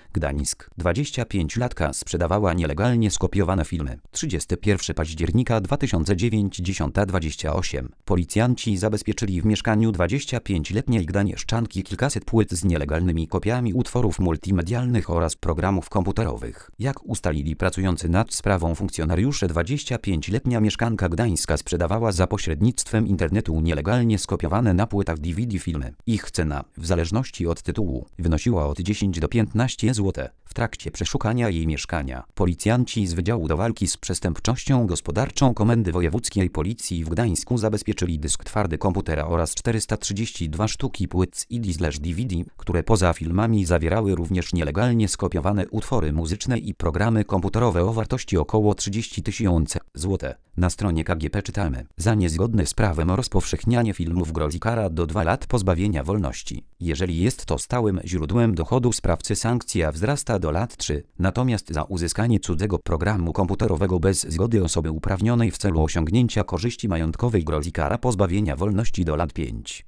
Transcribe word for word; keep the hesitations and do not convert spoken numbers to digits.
Gdańsk. dwadzieścia pięć latka sprzedawała nielegalnie skopiowane filmy. trzydziestego pierwszego października dwa tysiące dziewiątego dziesiąta dwadzieścia osiem. Policjanci zabezpieczyli w mieszkaniu dwudziestopięcioletniej gdańszczanki kilkaset płyt z nielegalnymi kopiami utworów multimedialnych oraz programów komputerowych. Jak ustalili pracujący nad sprawą funkcjonariusze, dwudziestopięcioletnia mieszkanka Gdańska sprzedawała za pośrednictwem internetu nielegalnie skopiowane na płytach D V D filmy. Ich cena, w zależności od tytułu, wynosiła od dziesięć do piętnastu złotych. W trakcie przeszukania jej mieszkania policjanci z Wydziału do Walki z Przestępczością Gospodarczą Komendy Wojewódzkiej Policji w Gdańsku zabezpieczyli dysk twardy komputera oraz czterysta trzydzieści dwa sztuki płyt C D D V D, które poza filmami zawierały również nielegalnie skopiowane utwory muzyczne i programy komputerowe o wartości około trzydzieści tysięcy złotych. Na stronie K G P czytamy: za niezgodne z prawem rozpowszechnianie filmów grozi kara do dwóch lat pozbawienia wolności. Jeżeli jest to stałym źródłem dochodu sprawcy, sankcja wzrasta do lat trzech. Natomiast za uzyskanie cudzego programu komputerowego bez zgody osoby uprawnionej w celu osiągnięcia korzyści majątkowej grozi kara pozbawienia wolności do lat pięciu.